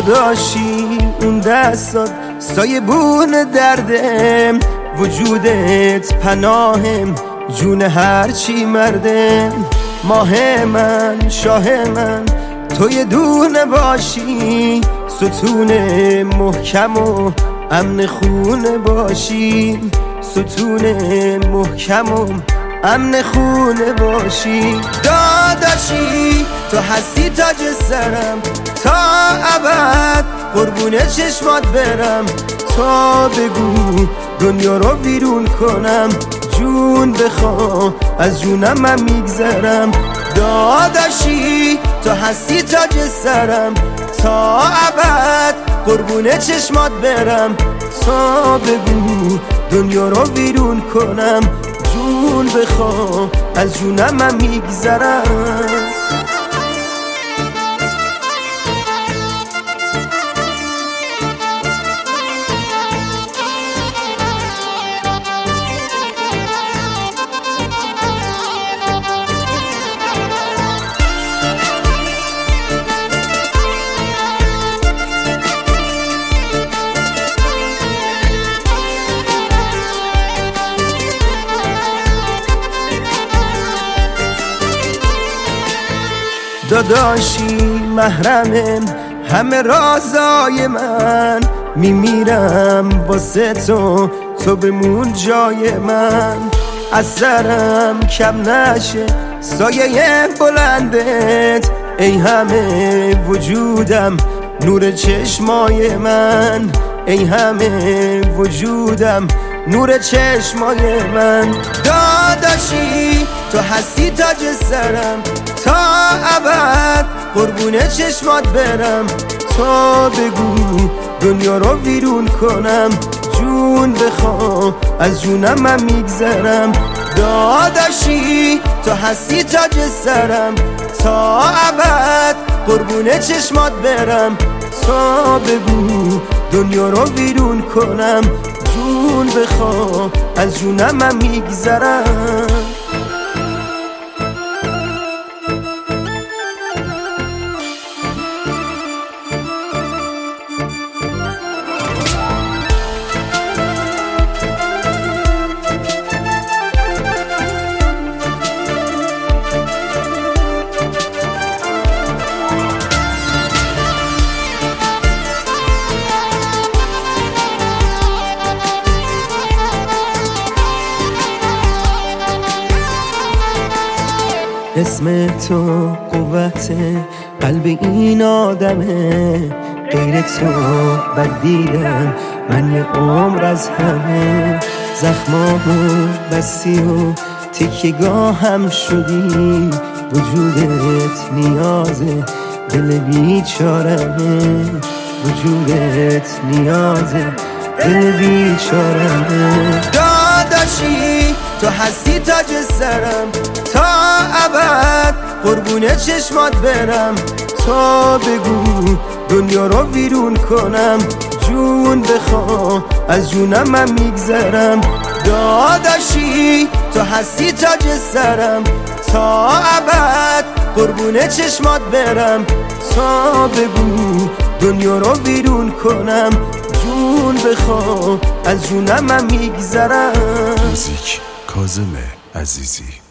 داداشی اون دستات سایبون دردم، وجودت پناهم جون هرچی مردم. ماه من شاه من تو یه دونه باشی، ستون محکم و امن خونه باشی، ستون محکم و امن خونه باشی. داداشی تو هستی تاج سرم، تا ابد قربون چشمات برم. تا بگو دنیا رو ویرون کنم، جون بخوا از جونم من میگذرم. داداشی تو هستی تاج سرم، تا ابد قربون چشمات برم. تا بگو دنیا رو ویرون کنم، جون بخوا از جونم من میگذرم. داداشی محرمم همه رازای من، میمیرم واسه تو، تو بمون جای من. از سرم کم نشه سایه بلندت، ای همه وجودم نور چشمای من، ای همه وجودم نور چشمای من. داداشی تو هستی تاج سرم، تا ابد قربون چشمات برم. تا بگو دنیا رو ویرون کنم، جون بخوا از جونم من میگذرم. داداشی تو هستی تاج سرم، تا ابد قربون چشمات برم. تا بگو دنیا رو ویرون کنم، جون بخوا از جونم من میگذرم. اسم تو قوت قلب این آدمه، غیر تو بد دیدم من یه عمر از همه. زخمامو بستی و تکیه‌گاهم شدی، وجودت نیازه دل بیچارمه، وجودت نیازه دل بیچارمه. داداشی تو هستی تاج سرم، تا ابد قربون چشمات برم. تا بگو دنیا رو ویرون کنم، جون بخوا از جونم من میگذرم. داداشی تو هستی تاج سرم، تا ابد قربون چشمات برم. تا بگو دنیا رو ویرون کنم، جون بخوا از جونم من میگذرم. موزیک کاظم عزیزی.